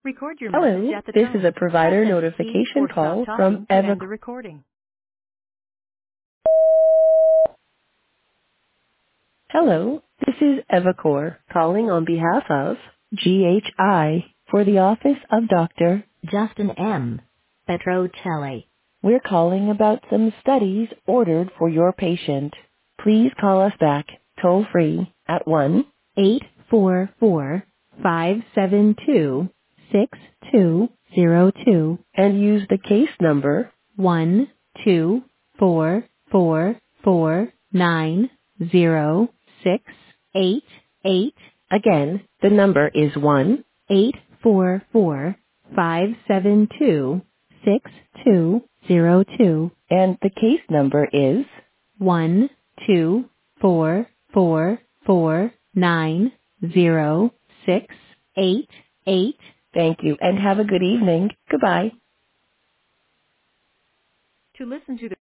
Record your message Hello, at the this is a tone. Press provider any key notification or stop call from talking to Eva. end the recording. Hello, this is Evacor calling on behalf of GHI for the office of Dr. Justin M. Petrocelli. We're calling about some studies ordered for your patient. Please call us back toll free at 1-844-572-6202 and use the case number 12444906888. Again, the number is 1-844-572-6202 and the case number is 12444906888. Thank you and have a good evening. Goodbye. To listen to the